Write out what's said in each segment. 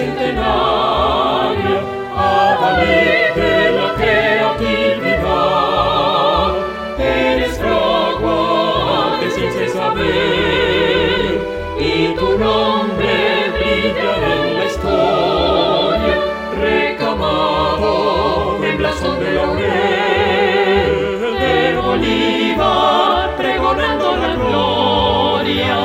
bicentenaria, adalid de la creatividad. Eres fragua de ciencia y saber, y tu nombre brillará en la historia, recamado en blasón de laurel, de Bolívar pregonando la gloria.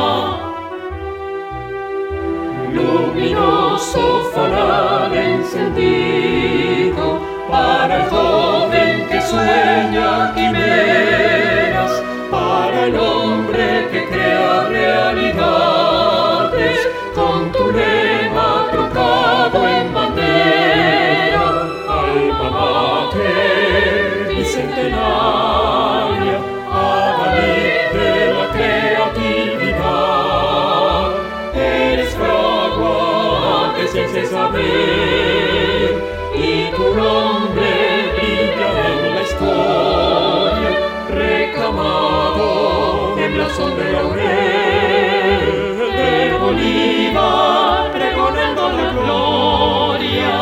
Luminoso faral encendido para el joven que sueña quimeras, para el hombre que crea realidades, con tu lema trocado en bandera, alma mater bicentenaria, adalid de la creatividad. Eres fragua de ciencia y saber, y tu nombre brillará en la historia, recamado en blasón de laurel, de Bolívar pregonando la gloria.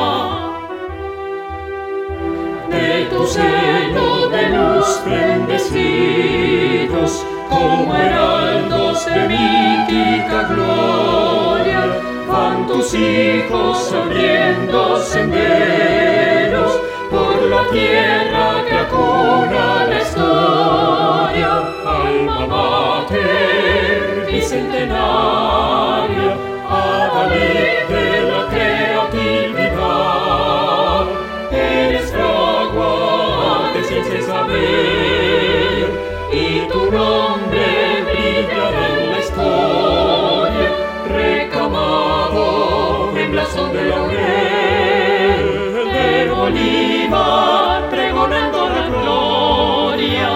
De tu seno de luz bendecidos, como heraldos de mítica gloria, van tus hijos abriendo senderos por la tierra que acuna la historia. Alma mater bicentenaria, adalid de la creatividad. Eres fragua de ciencia y saber, y tu nombre brillará en la historia, recamado en blasón de laurel, de Bolívar pregonando la gloria.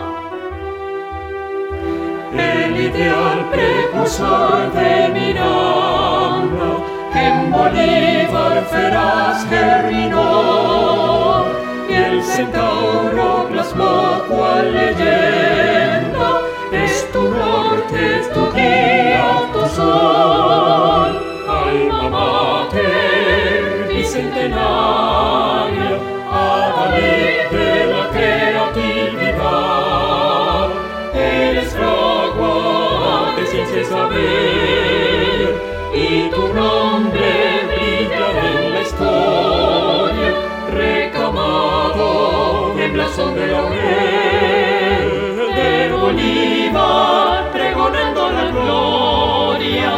El ideal precursor de Miranda en Bolívar feraz germinó, y el centauro plasmó cual leyenda. Es tu norte, es tu guía, tu sol, alma mater bicentenaria, adalid de la creatividad. Eres fragua de ciencia y saber, y tu nombre brillará en la historia, recamado en blasón de laurel, de Bolívar pregonando la gloria.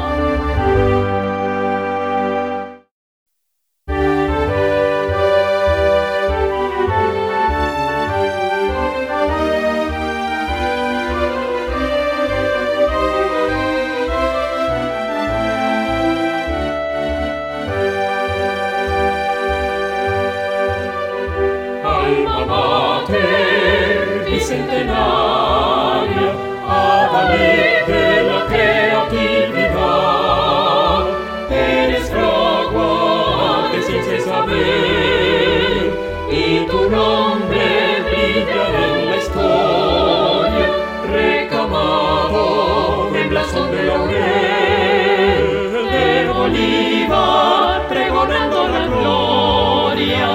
Alma mater bicentenaria, adalid de la creatividad. Eres fragua de ciencia y saber, y tu nombre brillará en la historia, recamado en blasón de laurel, de Bolívar pregonando la gloria.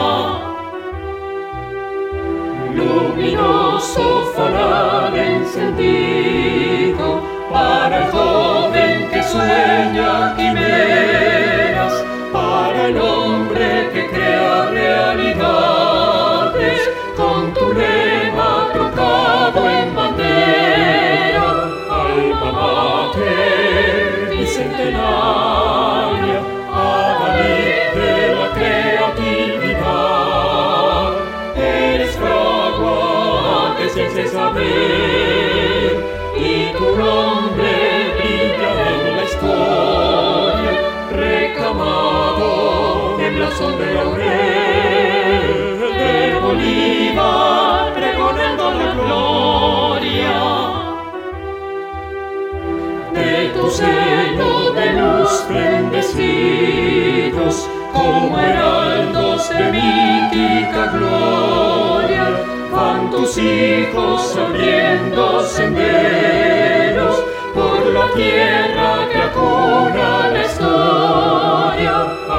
Luminoso faral encendido para el joven que sueña quimeras, para el hombre que crea realidades, con tu lema trocado en bandera, alma mater bicentenaria, adalid de la creatividad. Eres fragua de ciencia y saber, y tu nombre brillará en la historia, recamado en blasón de laurel, de Bolívar pregonando la gloria. De tu seno de luz bendecidos, como heraldos de mítica gloria, van tus hijos abriendo senderos por la tierra que acuna la historia.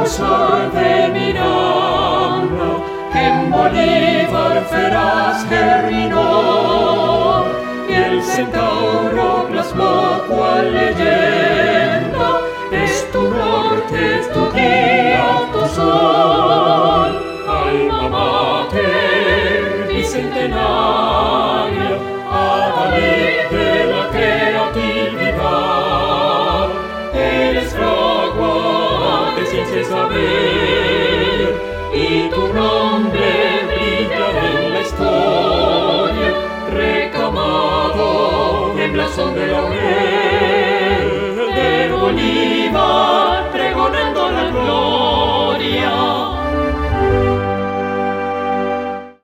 precursor de Miranda, que en Bolívar feraz germinó, y el centauro plasmó cual leyenda, es tu norte, tu guía, tu sol. Alma mater bicentenaria, adalid de la creatividad, eres fragua de ciencia y saber, y tu nombre brilla en la historia, recamado en blasón de laurel de Bolívar, pregonando